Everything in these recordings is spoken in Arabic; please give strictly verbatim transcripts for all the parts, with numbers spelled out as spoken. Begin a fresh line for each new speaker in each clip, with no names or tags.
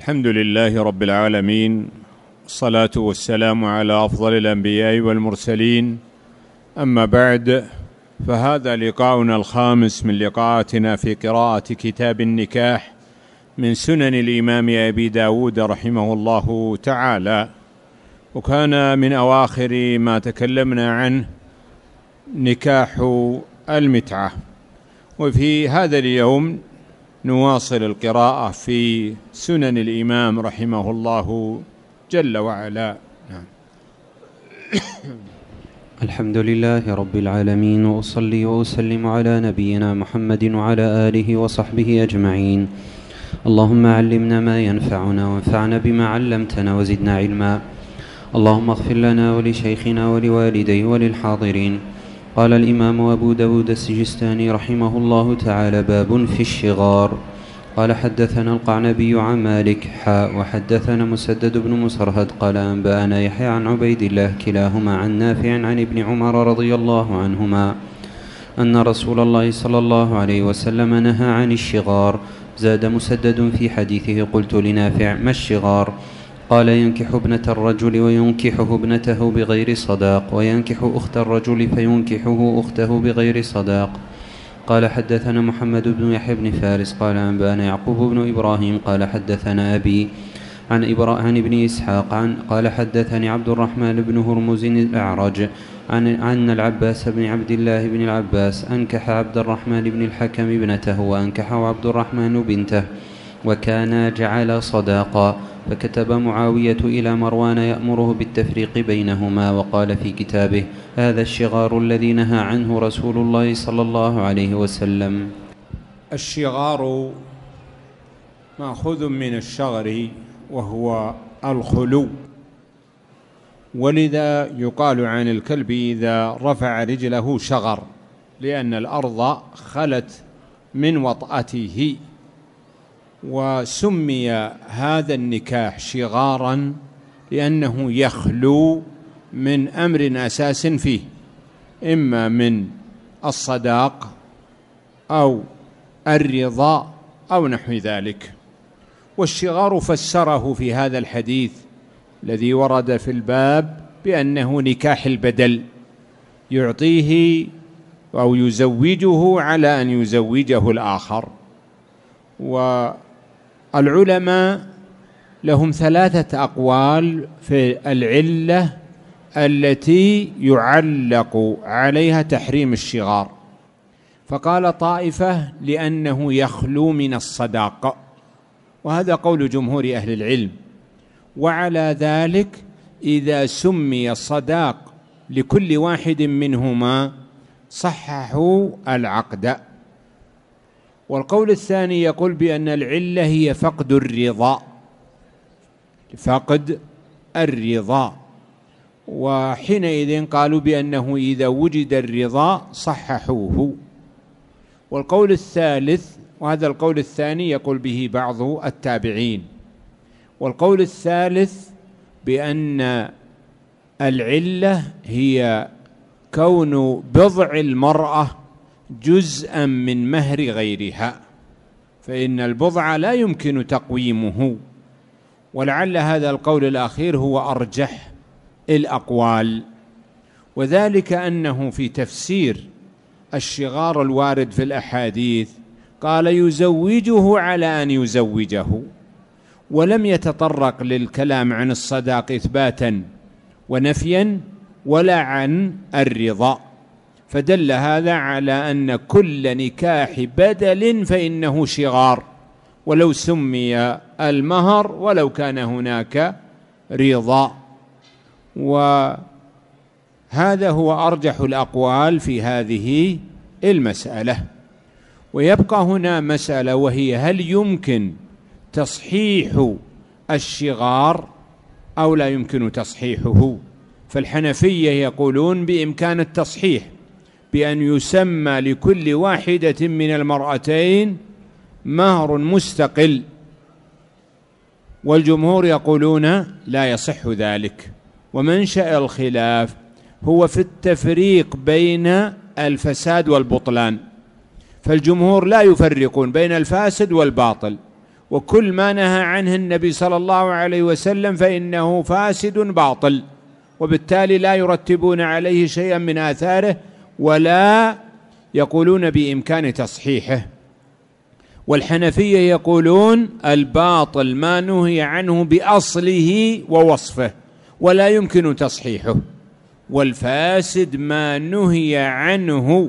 الحمد لله رب العالمين، والصلاة والسلام على أفضل الأنبياء والمرسلين. أما بعد، فهذا لقاؤنا الخامس من لقاءاتنا في قراءة كتاب النكاح من سنن الإمام أبي داود رحمه الله تعالى. وكان من أواخر ما تكلمنا عنه نكاح المتعة، وفي هذا اليوم نواصل القراءة في سنن الإمام رحمه الله جل وعلا. نعم.
الحمد لله رب العالمين، وأصلي وأسلم على نبينا محمد وعلى آله وصحبه أجمعين. اللهم علمنا ما ينفعنا وانفعنا بما علمتنا وزدنا علما. اللهم اغفر لنا ولشيخنا ولوالديه وللحاضرين. قال الإمام أبو داود السجستاني رحمه الله تعالى: باب في الشغار. قال: حدثنا القعنبي عن مالك حاء وحدثنا مسدد بن مسرهد قال: أنبأنا يحيى عن عبيد الله كلاهما عن نافع عن ابن عمر رضي الله عنهما أن رسول الله صلى الله عليه وسلم نهى عن الشغار. زاد مسدد في حديثه: قلت لنافع: ما الشغار؟ قال: ينكح ابنة الرجل وينكحه ابنته بغير صداق، وينكح أخت الرجل فينكحه أخته بغير صداق. قال: حدثنا محمد بن يحيى بن فارس قال: أنبأنا يعقوب بن إبراهيم قال: حدثنا أبي عن, إبرا... عن ابن إسحاق عن... قال: حدثني عبد الرحمن بن هرمز الأعرج عن... عن العباس بن عبد الله بن العباس أنكح عبد الرحمن بن الحكم ابنته وأنكحه عبد الرحمن بنته، وكانا جعل صداقا. فكتب معاوية إلى مروان يأمره بالتفريق بينهما، وقال في كتابه: هذا الشغار الذي نهى عنه رسول الله صلى الله عليه وسلم.
الشغار مأخوذ من الشغر وهو الخلو، ولذا يقال عن الكلب إذا رفع رجله شغر، لأن الأرض خلت من وطأته. وسمي هذا النكاح شغارا لأنه يخلو من أمر أساس فيه، إما من الصداق أو الرضا أو نحو ذلك. والشغار فسره في هذا الحديث الذي ورد في الباب بأنه نكاح البدل، يعطيه أو يزوجه على أن يزوجه الآخر. والعلماء لهم ثلاثة أقوال في العلة التي يعلق عليها تحريم الشغار. فقال طائفة: لأنه يخلو من الصداق، وهذا قول جمهور أهل العلم. وعلى ذلك إذا سمي الصداق لكل واحد منهما صححوا العقد. والقول الثاني يقول بأن العلة هي فقد الرضا، فقد الرضا، وحينئذ قالوا بأنه إذا وجد الرضا صححوه. والقول الثالث، وهذا القول الثاني يقول به بعض التابعين، والقول الثالث بأن العلة هي كون بضع المرأة جزءا من مهر غيرها، فإن البضع لا يمكن تقويمه. ولعل هذا القول الأخير هو أرجح الأقوال، وذلك أنه في تفسير الشغار الوارد في الأحاديث قال: يزوجه على أن يزوجه، ولم يتطرق للكلام عن الصداق إثباتا ونفيا ولا عن الرضا، فدل هذا على أن كل نكاح بدل فإنه شغار، ولو سمي المهر ولو كان هناك رضا. وهذا هو أرجح الأقوال في هذه المسألة. ويبقى هنا مسألة، وهي: هل يمكن تصحيح الشغار أو لا يمكن تصحيحه؟ فالحنفية يقولون بإمكان التصحيح بأن يسمى لكل واحدة من المرأتين مهر مستقل، والجمهور يقولون لا يصح ذلك. ومنشأ الخلاف هو في التفريق بين الفساد والبطلان، فالجمهور لا يفرقون بين الفاسد والباطل، وكل ما نهى عنه النبي صلى الله عليه وسلم فإنه فاسد باطل، وبالتالي لا يرتبون عليه شيئا من آثاره ولا يقولون بإمكان تصحيحه. والحنفية يقولون الباطل ما نهي عنه بأصله ووصفه ولا يمكن تصحيحه، والفاسد ما نهي عنه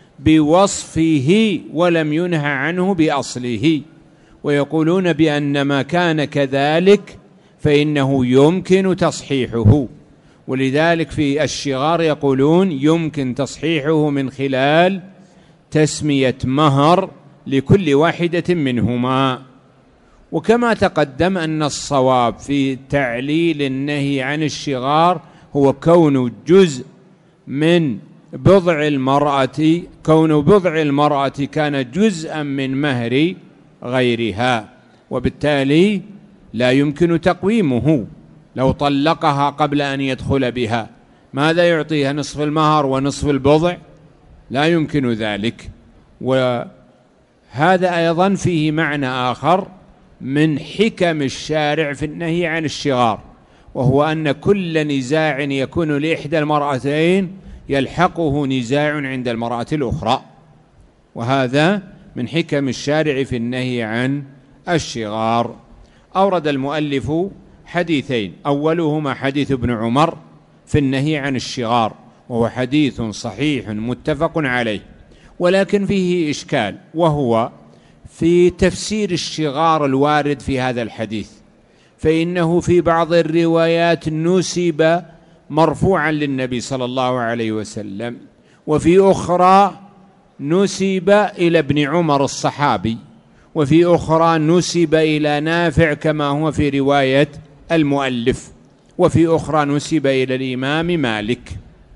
بوصفه ولم ينهى عنه بأصله، ويقولون بأن ما كان كذلك فإنه يمكن تصحيحه. ولذلك في الشغار يقولون يمكن تصحيحه من خلال تسمية مهر لكل واحدة منهما. وكما تقدم أن الصواب في تعليل النهي عن الشغار هو كون جزء من بضع المرأة كون بضع المرأة كان جزءا من مهر غيرها، وبالتالي لا يمكن تقويمه. لو طلقها قبل أن يدخل بها ماذا يعطيها؟ نصف المهر ونصف البضع؟ لا يمكن ذلك. وهذا أيضا فيه معنى آخر من حكم الشارع في النهي عن الشغار، وهو أن كل نزاع يكون لإحدى المرأتين يلحقه نزاع عند المرأة الأخرى، وهذا من حكم الشارع في النهي عن الشغار. أورد المؤلف حديثين، أولهما حديث ابن عمر في النهي عن الشغار، وهو حديث صحيح متفق عليه، ولكن فيه إشكال، وهو في تفسير الشغار الوارد في هذا الحديث، فإنه في بعض الروايات نسب مرفوعا للنبي صلى الله عليه وسلم، وفي أخرى نسب إلى ابن عمر الصحابي، وفي أخرى نسب إلى نافع كما هو في رواية المؤلف، وفي أخرى نسب إلى الإمام مالك،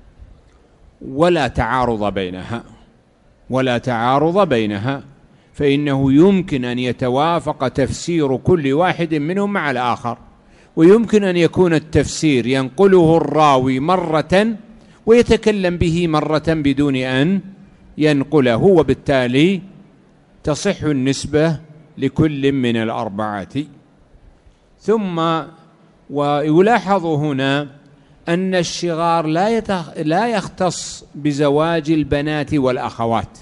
ولا تعارض بينها ولا تعارض بينها فإنه يمكن أن يتوافق تفسير كل واحد منهم مع الآخر، ويمكن أن يكون التفسير ينقله الراوي مرة ويتكلم به مرة بدون أن ينقله، وبالتالي تصح النسبة لكل من الأربعة. ثم ويلاحظ هنا أن الشغار لا لا يختص بزواج البنات والأخوات،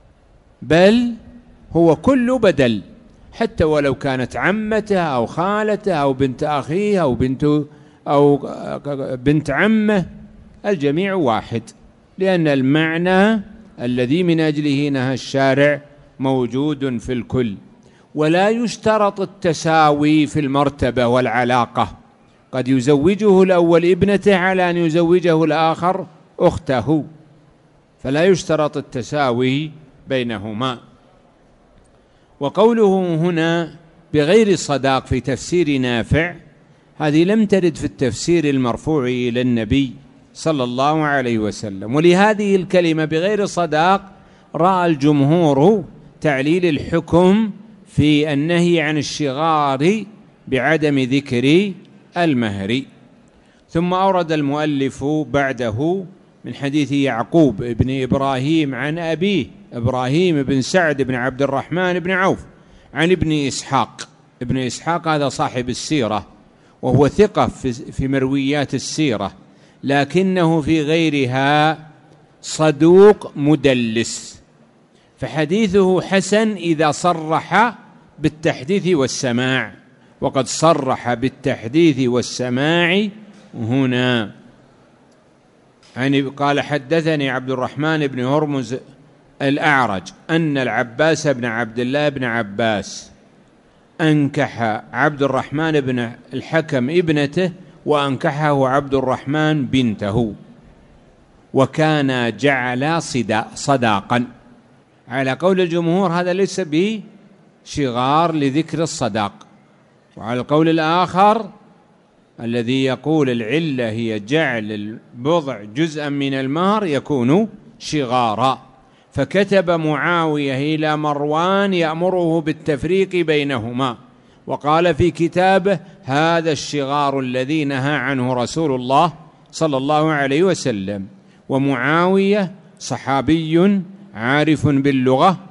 بل هو كل بدل، حتى ولو كانت عمته أو خالته أو بنت أخيه أو بنت أو بنت عمه، الجميع واحد، لأن المعنى الذي من أجله نهى الشارع موجود في الكل. ولا يشترط التساوي في المرتبة والعلاقة، قد يزوجه الأول ابنته على أن يزوجه الآخر أخته، فلا يشترط التساوي بينهما. وقوله هنا بغير صداق في تفسير نافع، هذه لم ترد في التفسير المرفوع إلى النبي صلى الله عليه وسلم، ولهذه الكلمة بغير صداق رأى الجمهور تعليل الحكم في النهي عن الشغار بعدم ذكر المهر. ثم أورد المؤلف بعده من حديث يعقوب بن إبراهيم عن أبيه إبراهيم بن سعد بن عبد الرحمن بن عوف عن ابن إسحاق. ابن إسحاق هذا صاحب السيرة، وهو ثقة في مرويات السيرة، لكنه في غيرها صدوق مدلس، فحديثه حسن إذا صرح بالتحديث والسماع، وقد صرح بالتحديث والسماع هنا. يعني قال حدثني عبد الرحمن بن هرمز الأعرج أن العباس بن عبد الله بن عباس أنكح عبد الرحمن بن الحكم ابنته، وأنكحه عبد الرحمن بنته، وكان جعل صداقا. على قول الجمهور هذا ليس بشغار لذكر الصداق، وعلى القول الآخر الذي يقول العلة هي جعل البضع جزءا من المهر يكون شغارا. فكتب معاوية إلى مروان يأمره بالتفريق بينهما، وقال في كتابه: هذا الشغار الذي نهى عنه رسول الله صلى الله عليه وسلم. ومعاوية صحابي عارف باللغة،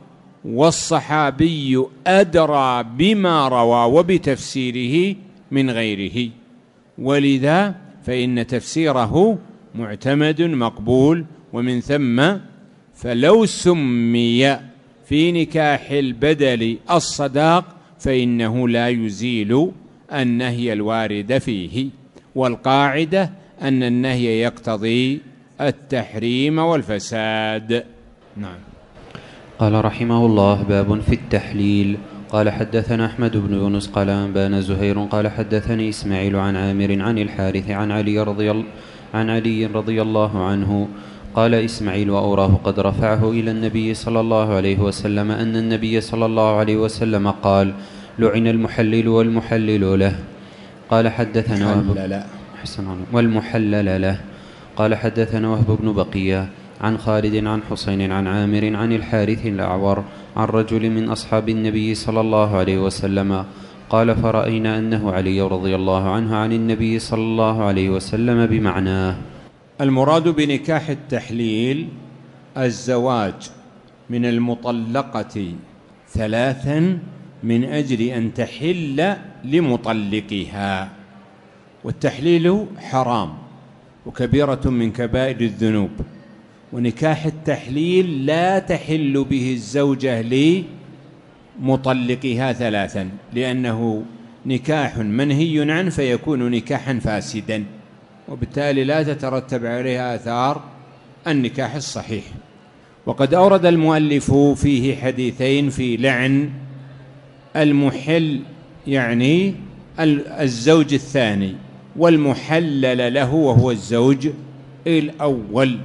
والصحابي أدرى بما روى وبتفسيره من غيره، ولذا فإن تفسيره معتمد مقبول. ومن ثم فلو سمي في نكاح البدل الصداق فإنه لا يزيل النهي الوارد فيه، والقاعدة أن النهي يقتضي التحريم والفساد. نعم.
قال رحمه الله: باب في التحليل. قال حدثنا أحمد بن يونس قال أنبانا زهير قال حدثني إسماعيل عن عامر عن الحارث عن علي رضي الله عن علي رضي الله عنه قال إسماعيل وأوراه قد رفعه إلى النبي صلى الله عليه وسلم أن النبي صلى الله عليه وسلم قال: لعن المحلل والمحلل له. قال حدثنا وهب والمحلل له. قال حدثنا وهب بن بقية عن خالد عن حسين عن عامر عن الحارث الأعور عن رجل من أصحاب النبي صلى الله عليه وسلم قال: فرأينا أنه علي رضي الله عنه عن النبي صلى الله عليه وسلم بمعناه.
المراد بنكاح التحليل الزواج من المطلقة ثلاثا من أجل أن تحل لمطلقها، والتحليل حرام وكبيرة من كبائر الذنوب، ونكاح التحليل لا تحل به الزوجة لمطلقها ثلاثا، لأنه نكاح منهي عنه فيكون نكاحا فاسدا، وبالتالي لا تترتب عليه آثار النكاح الصحيح. وقد أورد المؤلف فيه حديثين في لعن المحل، يعني الزوج الثاني، والمحلل له وهو الزوج الأول،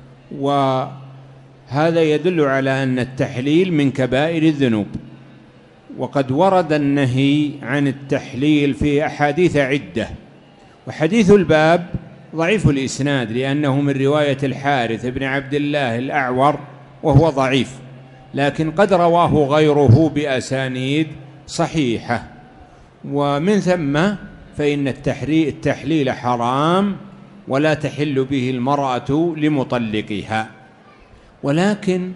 وهذا يدل على أن التحليل من كبائر الذنوب. وقد ورد النهي عن التحليل في أحاديث عدة، وحديث الباب ضعيف الإسناد لأنه من رواية الحارث بن عبد الله الأعور وهو ضعيف، لكن قد رواه غيره بأسانيد صحيحة. ومن ثم فإن التحليل حرام ولا تحل به المرأة لمطلقها. ولكن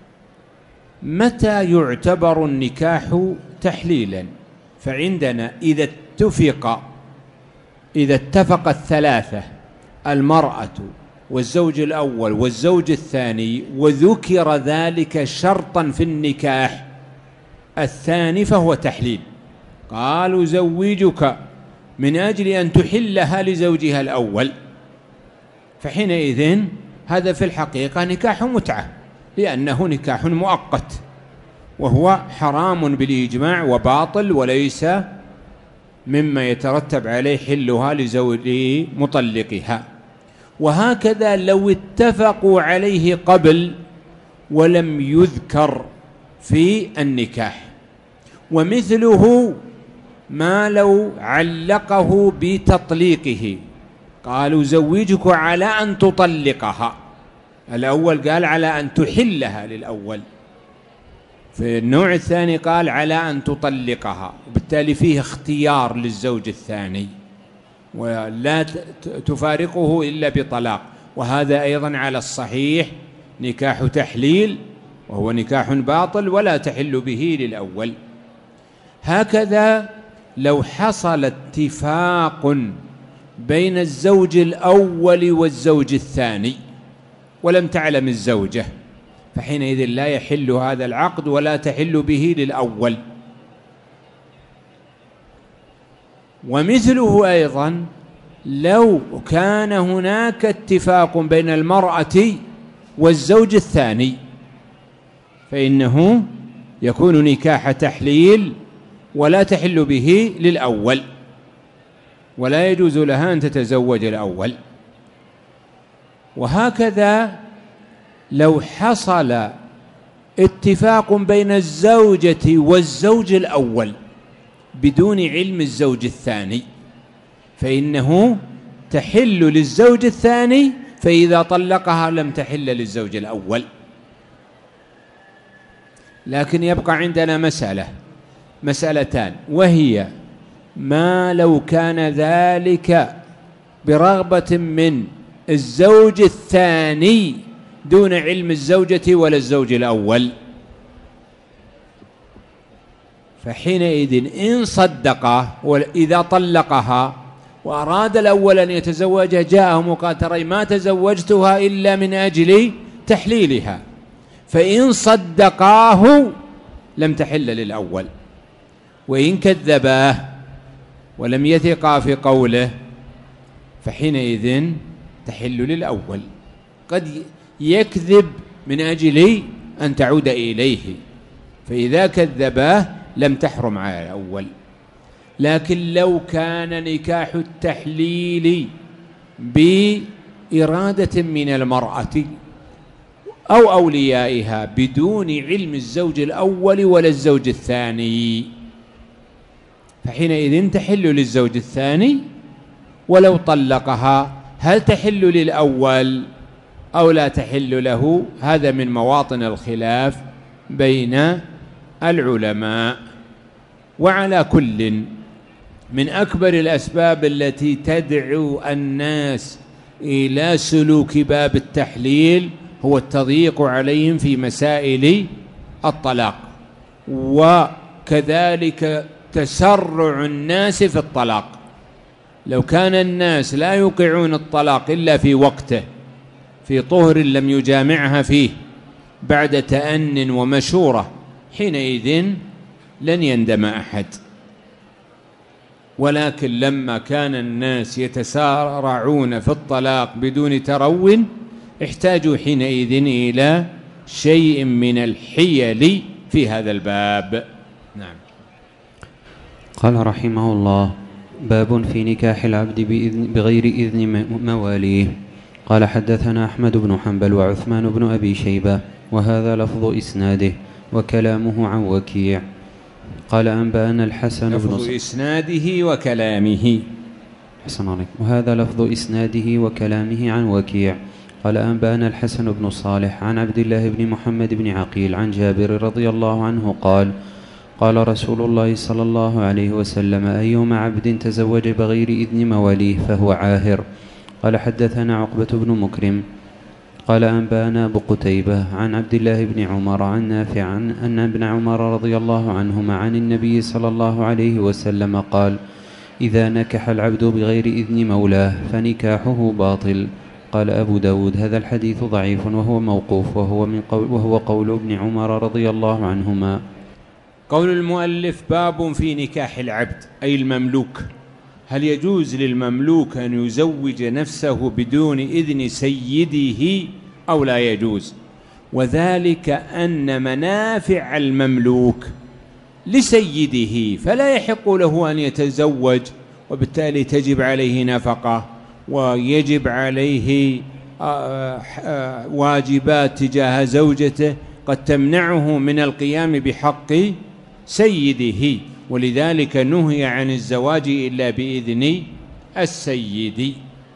متى يعتبر النكاح تحليلا؟ فعندنا إذا اتفق إذا اتفق الثلاثة، المرأة والزوج الأول والزوج الثاني، وذكر ذلك شرطا في النكاح الثاني فهو تحليل. قالوا زوجك من أجل أن تحلها لزوجها الأول، فحينئذ هذا في الحقيقة نكاح متعة، لأنه نكاح مؤقت وهو حرام بالإجماع وباطل، وليس مما يترتب عليه حلها لزوج مطلقها. وهكذا لو اتفقوا عليه قبل ولم يذكر في النكاح. ومثله ما لو علقه بتطليقه، قالوا زوجك على أن تطلقها، الأول قال على أن تحلها للأول، في النوع الثاني قال على أن تطلقها، وبالتالي فيه اختيار للزوج الثاني ولا تفارقه إلا بطلاق. وهذا أيضا على الصحيح نكاح تحليل، وهو نكاح باطل ولا تحل به للأول. هكذا لو حصل اتفاق بين الزوج الأول والزوج الثاني ولم تعلم الزوجة، فحينئذ لا يحل هذا العقد ولا تحل به للأول. ومثله أيضا لو كان هناك اتفاق بين المرأة والزوج الثاني فإنه يكون نكاح تحليل ولا تحل به للأول، ولا يجوز لها أن تتزوج الأول. وهكذا لو حصل اتفاق بين الزوجة والزوج الأول بدون علم الزوج الثاني فإنه تحل للزوج الثاني، فإذا طلقها لم تحل للزوج الأول. لكن يبقى عندنا مسألة مسألتان، وهي ما لو كان ذلك برغبة من الزوج الثاني دون علم الزوجة ولا الزوج الأول. فحينئذ إن صدقه وإذا طلقها وأراد الأول أن يتزوجها جاءهم وقال ترى ما تزوجتها إلا من أجل تحليلها، فإن صدقاه لم تحل للأول، وإن كذباه ولم يثقا في قوله فحينئذ تحل للأول. قد يكذب من أجل أن تعود إليه، فإذا كذباه لم تحرم على الأول. لكن لو كان نكاح التحليل بإرادة من المرأة أو أوليائها بدون علم الزوج الأول ولا الزوج الثاني، فحينئذ تحل للزوج الثاني. ولو طلقها هل تحل للأول أو لا تحل له؟ هذا من مواطن الخلاف بين العلماء. وعلى كل، من أكبر الأسباب التي تدعو الناس إلى سلوك باب التحليل هو التضييق عليهم في مسائل الطلاق، وكذلك تسرع الناس في الطلاق. لو كان الناس لا يوقعون الطلاق إلا في وقته، في طهر لم يجامعها فيه، بعد تأن ومشورة، حينئذ لن يندم أحد. ولكن لما كان الناس يتسارعون في الطلاق بدون ترو، احتاجوا حينئذ إلى شيء من الحيل في هذا الباب. نعم.
قال رحمه الله: باب في نكاح العبد بإذن بغير إذن مواليه. قال: حدثنا أحمد بن حنبل وعثمان بن أبي شيبة، وهذا لفظ إسناده، وكلامه عن وكيع. قال: أنبأنا الحسن بن
لفظ إسناده وكلامه.
حسن عليك. وهذا لفظ إسناده وكلامه عن وكيع. قال: أنبأنا الحسن بن صالح عن عبد الله بن محمد بن عقيل عن جابر رضي الله عنه قال: قال رسول الله صلى الله عليه وسلم: أيما عبد تزوج بغير إذن مواليه فهو عاهر. قال: حدثنا عقبة بن مكرم قال: أنبأنا أبو قتيبة عن عبد الله بن عمر عن نافع عن أن ابن عمر رضي الله عنهما عن النبي صلى الله عليه وسلم قال: إذا نكح العبد بغير إذن مولاه فنكاحه باطل. قال أبو داود: هذا الحديث ضعيف وهو موقوف، وهو, من قول وهو قول ابن عمر رضي الله عنهما.
قول المؤلف: باب في نكاح العبد أي المملوك. هل يجوز للمملوك أن يزوج نفسه بدون إذن سيده أو لا يجوز؟ وذلك أن منافع المملوك لسيده، فلا يحق له أن يتزوج، وبالتالي تجب عليه نفقة ويجب عليه واجبات تجاه زوجته قد تمنعه من القيام بحق سيده، ولذلك نهي عن الزواج إلا بإذن السيد.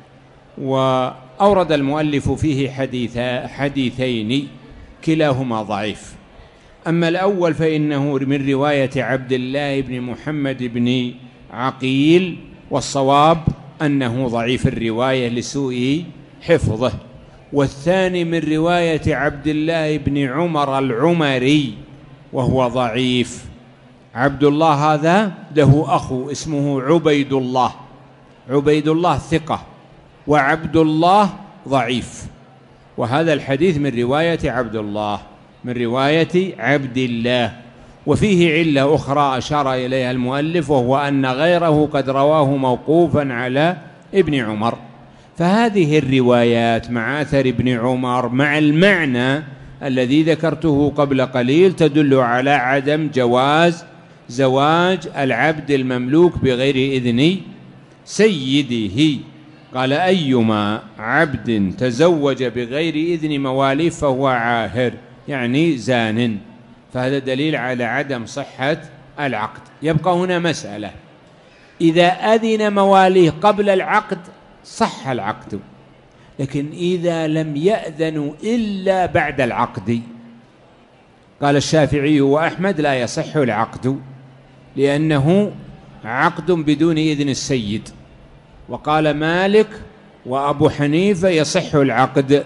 وأورد المؤلف فيه حديث حديثين كلاهما ضعيف. أما الأول فإنه من رواية عبد الله بن محمد بن عقيل، والصواب أنه ضعيف الرواية لسوء حفظه. والثاني من رواية عبد الله بن عمر العمري وهو ضعيف. عبد الله هذا له أخو اسمه عبيد الله، عبيد الله ثقة، وعبد الله ضعيف. وهذا الحديث من رواية عبد الله من رواية عبد الله. وفيه علة أخرى أشار إليها المؤلف، وهو أن غيره قد رواه موقوفا على ابن عمر. فهذه الروايات مع أثر ابن عمر مع المعنى الذي ذكرته قبل قليل تدل على عدم جواز زواج العبد المملوك بغير إذن سيده. قال: أيما عبد تزوج بغير إذن مواليه فهو عاهر، يعني زان. فهذا دليل على عدم صحة العقد. يبقى هنا مسألة: إذا أذن مواليه قبل العقد صح العقد، لكن إذا لم يأذنوا إلا بعد العقد، قال الشافعي وأحمد لا يصح العقد لأنه عقد بدون إذن السيد. وقال مالك وأبو حنيفة يصح العقد،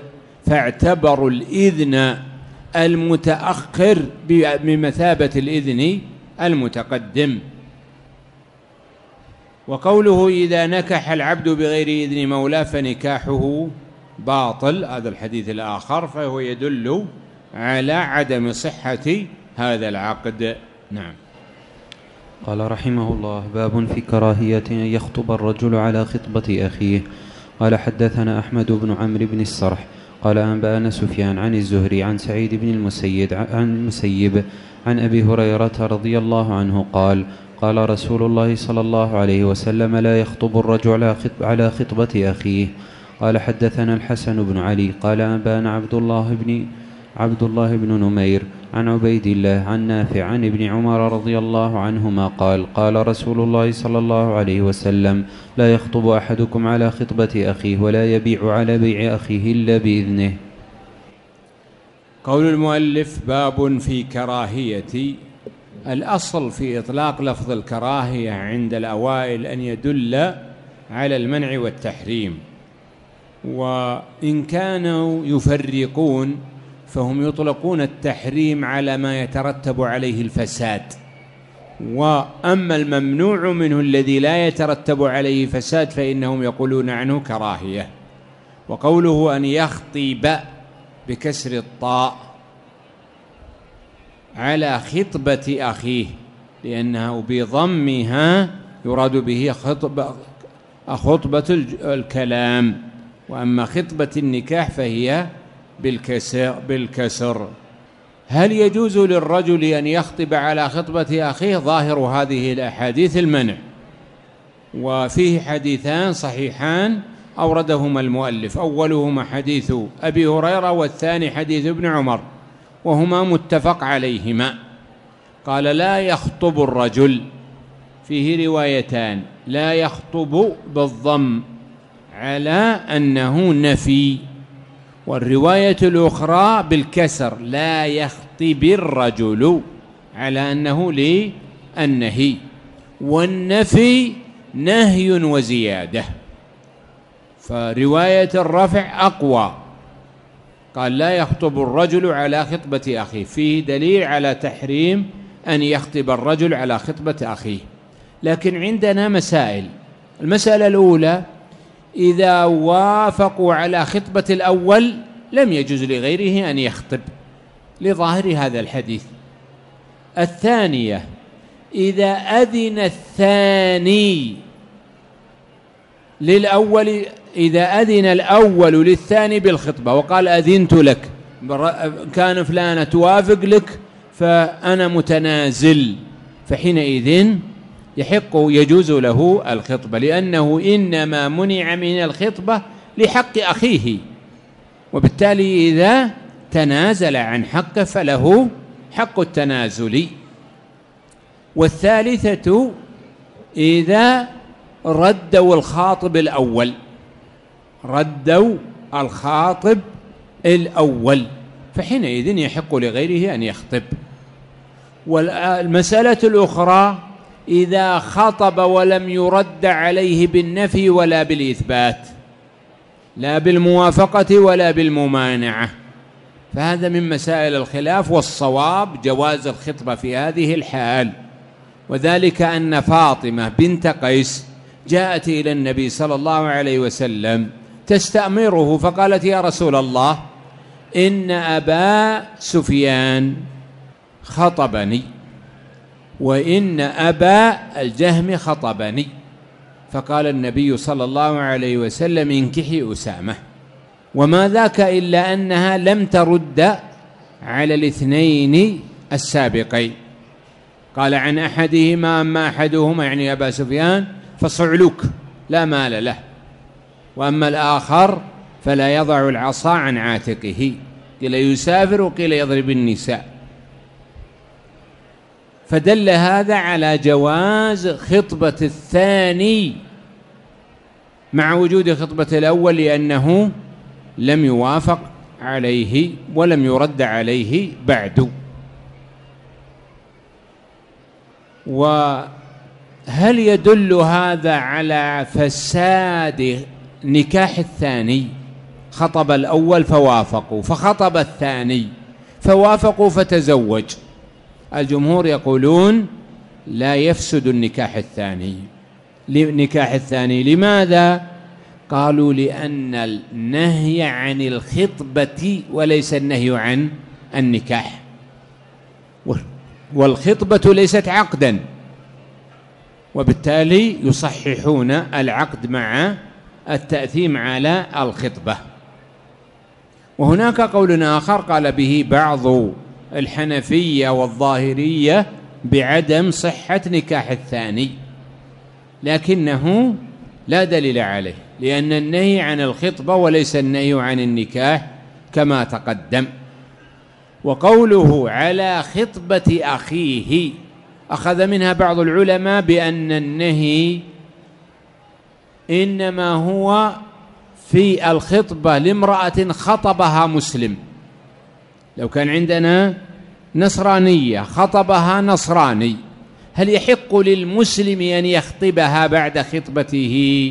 فاعتبروا الإذن المتأخر بمثابة الإذن المتقدم. وقوله إذا نكح العبد بغير إذن مولاه فنكاحه باطل، هذا الحديث الآخر، فهو يدل على عدم صحة هذا العقد. نعم.
قال رحمه الله: باب في كراهية أن يخطب الرجل على خطبة أخيه. قال حدثنا أحمد بن عمرو بن السرح قال أنبأنا سفيان عن الزهري عن سعيد بن المسيب عن المسيب عن أبي هريرة رضي الله عنه قال: قال رسول الله صلى الله عليه وسلم: لا يخطب الرجل على خطبة أخيه. قال حدثنا الحسن بن علي قال أنبأنا عبد الله بن عبد الله بن نمير عن عبيد الله عن نافع عن ابن عمر رضي الله عنهما قال: قال رسول الله صلى الله عليه وسلم: لا يخطب أحدكم على خطبة أخيه ولا يبيع على بيع أخيه إلا بإذنه.
قول المؤلف: باب في كراهية. الأصل في إطلاق لفظ الكراهية عند الأوائل أن يدل على المنع والتحريم، وإن كانوا يفرقون فهم يطلقون التحريم على ما يترتب عليه الفساد، وأما الممنوع منه الذي لا يترتب عليه فساد فإنهم يقولون عنه كراهية. وقوله أن يخطب بكسر الطاء على خطبة أخيه، لأنه بضمها يراد به خطبة, خطبة الكلام، وأما خطبة النكاح فهي بالكسر, بالكسر. هل يجوز للرجل أن يخطب على خطبة أخيه؟ ظاهر هذه الأحاديث المنع، وفيه حديثان صحيحان أوردهما المؤلف، أولهما حديث أبي هريرة والثاني حديث ابن عمر، وهما متفق عليهما. قال: لا يخطب الرجل، فيه روايتان: لا يخطب بالضم على أنه نفي، والرواية الأخرى بالكسر: لا يخطب الرجل على أنه للنهي، والنفي نهي وزيادة، فرواية الرفع أقوى. قال: لا يخطب الرجل على خطبة أخيه، فيه دليل على تحريم أن يخطب الرجل على خطبة أخيه. لكن عندنا مسائل. المسألة الأولى: إذا وافقوا على خطبة الأول لم يجوز لغيره أن يخطب لظاهر هذا الحديث. الثانية: إذا أذن الثاني للأول، إذا أذن الأول للثاني بالخطبة وقال: أذنت لك، كان فلانة توافق لك فأنا متنازل، فحينئذ يحق يجوز له الخطبة، لأنه إنما منع من الخطبة لحق أخيه، وبالتالي إذا تنازل عن حقه فله حق التنازل. والثالثة: إذا ردوا الخاطب الأول، ردوا الخاطب الأول فحينئذ يحق لغيره أن يخطب. والمسألة الأخرى: إذا خطب ولم يرد عليه بالنفي ولا بالإثبات، لا بالموافقة ولا بالممانعة، فهذا من مسائل الخلاف، والصواب جواز الخطبة في هذه الحال. وذلك أن فاطمة بنت قيس جاءت إلى النبي صلى الله عليه وسلم تستأمره، فقالت: يا رسول الله، إن أبا سفيان خطبني وإن أبا الجهم خطبني. فقال النبي صلى الله عليه وسلم: انكحي أسامة. وما ذاك إلا أنها لم ترد على الاثنين السابقين. قال عن أحدهما: أما أحدهما يعني أبا سفيان فصعلوك لا مال له، وأما الآخر فلا يضع العصا عن عاتقه، قيل يسافر وقيل يضرب النساء. فدل هذا على جواز خطبة الثاني مع وجود خطبة الأول، لأنه لم يوافق عليه ولم يرد عليه بعد. وهل يدل هذا على فساد نكاح الثاني؟ خطب الأول فوافقوا، فخطب الثاني فوافقوا فتزوج. الجمهور يقولون لا يفسد النكاح الثاني. النكاح الثاني لماذا؟ قالوا لأن النهي عن الخطبة وليس النهي عن النكاح، والخطبة ليست عقدا، وبالتالي يصححون العقد مع التأثيم على الخطبة. وهناك قول آخر قال به بعض الحنفية والظاهرية بعدم صحة نكاح الثاني، لكنه لا دليل عليه، لأن النهي عن الخطبة وليس النهي عن النكاح كما تقدم. وقوله على خطبة أخيه أخذ منها بعض العلماء بأن النهي إنما هو في الخطبة لامرأة خطبها مسلم. لو كان عندنا نصرانية خطبها نصراني، هل يحق للمسلم أن يخطبها بعد خطبته؟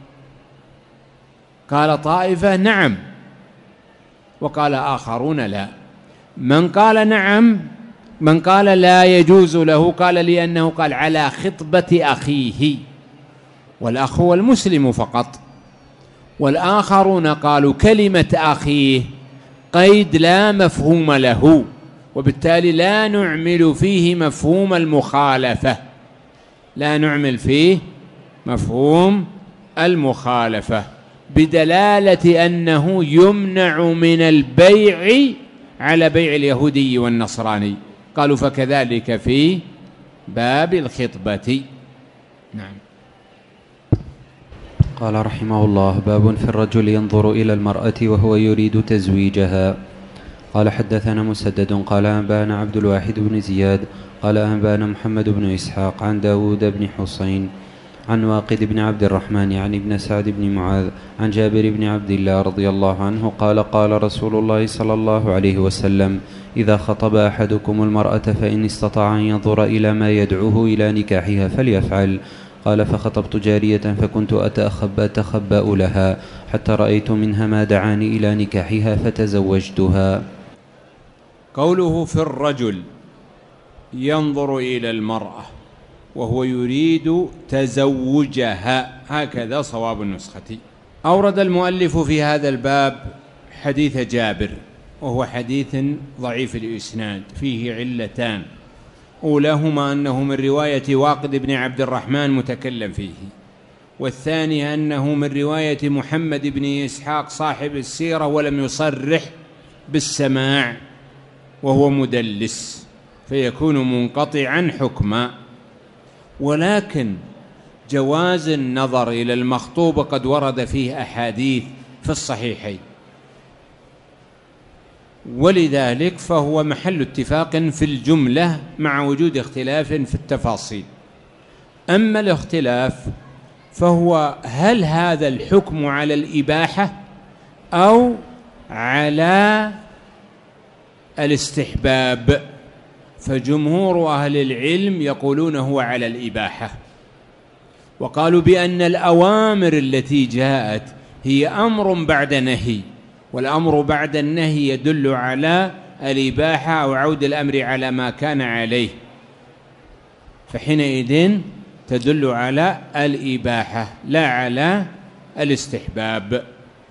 قال طائفة نعم، وقال آخرون لا. من قال نعم، من قال لا يجوز له، قال لأنه قال على خطبة أخيه، والأخ هو المسلم فقط. والآخرون قالوا كلمة أخيه قيد لا مفهوم له، وبالتالي لا نعمل فيه مفهوم المخالفة، لا نعمل فيه مفهوم المخالفة، بدلالة أنه يمنع من البيع على بيع اليهودي والنصراني. قالوا فكذلك في باب الخطبة. نعم.
قال رحمه الله: باب في الرجل ينظر إلى المرأة وهو يريد تزويجها. قال حدثنا مسدد قال أنبانا عبد الواحد بن زياد قال أنبانا محمد بن إسحاق عن داود بن حسين عن واقد بن عبد الرحمن يعني ابن سعد بن معاذ عن جابر بن عبد الله رضي الله عنه قال قال رسول الله صلى الله عليه وسلم: إذا خطب أحدكم المرأة فإن استطاع أن ينظر إلى ما يدعوه إلى نكاحها فليفعل. قال فخطبت جارية فكنت أتأخبأ أتخبأ لها حتى رأيت منها ما دعاني إلى نكاحها فتزوجتها.
قوله في الرجل ينظر إلى المرأة وهو يريد تزوجها، هكذا صواب النسخة. أورد المؤلف في هذا الباب حديث جابر، وهو حديث ضعيف الإسناد فيه علتان، أولاهما أنه من رواية واقد بن عبد الرحمن متكلم فيه، والثاني أنه من رواية محمد بن إسحاق صاحب السيرة ولم يصرح بالسماع وهو مدلس، فيكون منقطعا حكما. ولكن جواز النظر إلى المخطوبة قد ورد فيه أحاديث في الصحيحين، ولذلك فهو محل اتفاق في الجملة مع وجود اختلاف في التفاصيل. أما الاختلاف فهو هل هذا الحكم على الإباحة أو على الاستحباب؟ فجمهور أهل العلم يقولون هو على الإباحة، وقالوا بأن الأوامر التي جاءت هي أمر بعد نهي، والأمر بعد النهي يدل على الإباحة أو عود الأمر على ما كان عليه، فحينئذ تدل على الإباحة لا على الاستحباب.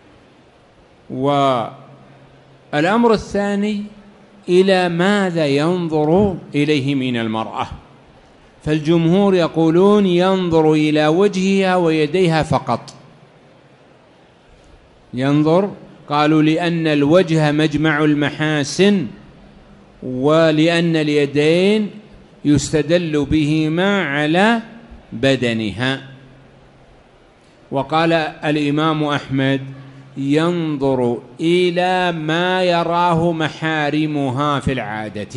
والأمر الثاني إلى ماذا ينظر إليه من المرأة، فالجمهور يقولون ينظر إلى وجهها ويديها فقط. ينظر، قالوا لأن الوجه مجمع المحاسن، ولأن اليدين يستدل بهما على بدنها. وقال الإمام أحمد ينظر إلى ما يراه محارمها في العادة،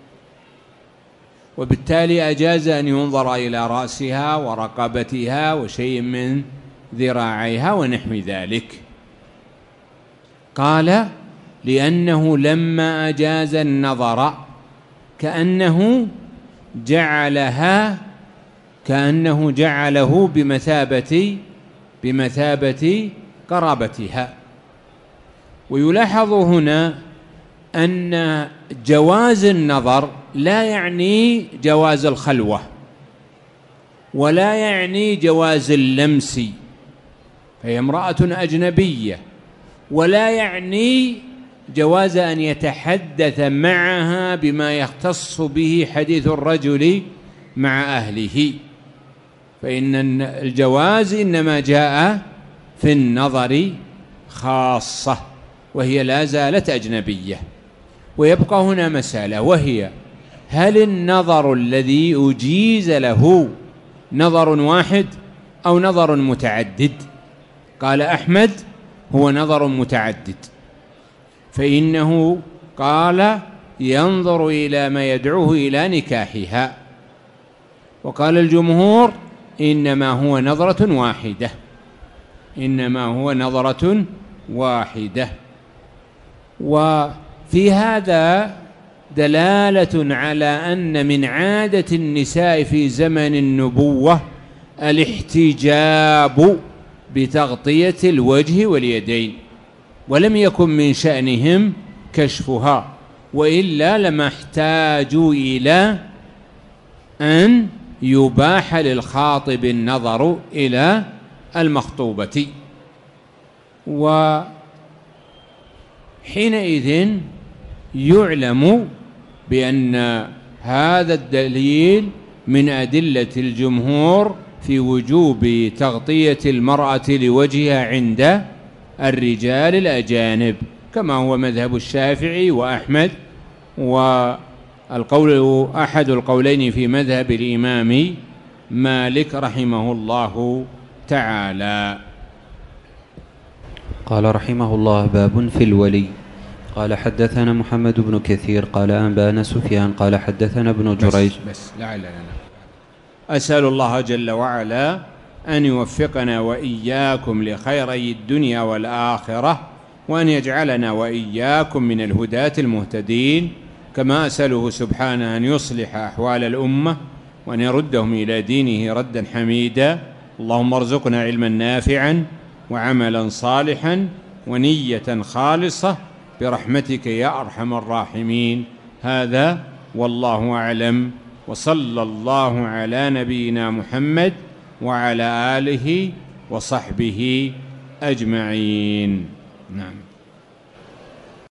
وبالتالي أجاز أن ينظر إلى رأسها ورقبتها وشيء من ذراعيها ونحو ذلك. قال لأنه لما أجاز النظر كأنه جعلها كأنه جعله بمثابة بمثابة قرابتها. ويلاحظ هنا أن جواز النظر لا يعني جواز الخلوة، ولا يعني جواز اللمس، فهي امرأة أجنبية، ولا يعني جواز أن يتحدث معها بما يختص به حديث الرجل مع أهله، فإن الجواز إنما جاء في النظر خاصة، وهي لا زالت أجنبية. ويبقى هنا مسألة، وهي هل النظر الذي أجيز له نظر واحد أو نظر متعدد؟ قال أحمد هو نظر متعدد، فإنه قال ينظر إلى ما يدعوه إلى نكاحها، وقال الجمهور إنما هو نظرة واحدة، إنما هو نظرة واحدة. وفي هذا دلالة على أن من عادة النساء في زمن النبوة الاحتجاب بتغطية الوجه واليدين، ولم يكن من شأنهم كشفها، وإلا لما احتاجوا إلى أن يباح للخاطب النظر إلى المخطوبة. وحينئذ يعلم بأن هذا الدليل من أدلة الجمهور في وجوب تغطية المرأة لوجهها عند الرجال الأجانب، كما هو مذهب الشافعي وأحمد، والقول أحد القولين في مذهب الإمام مالك رحمه الله تعالى.
قال رحمه الله: باب في الولي. قال حدثنا محمد بن كثير قال أنبأنا سفيان قال حدثنا ابن جريج.
بس, بس لعل لنا أسأل الله جل وعلا أن يوفقنا وإياكم لخيري الدنيا والآخرة، وأن يجعلنا وإياكم من الهداة المهتدين، كما أسأله سبحانه أن يصلح أحوال الأمة وأن يردهم إلى دينه ردا حميدا. اللهم ارزقنا علما نافعا وعملا صالحا ونية خالصة برحمتك يا أرحم الراحمين. هذا والله أعلم، وصلى الله على نبينا محمد وعلى آله وصحبه أجمعين. نعم.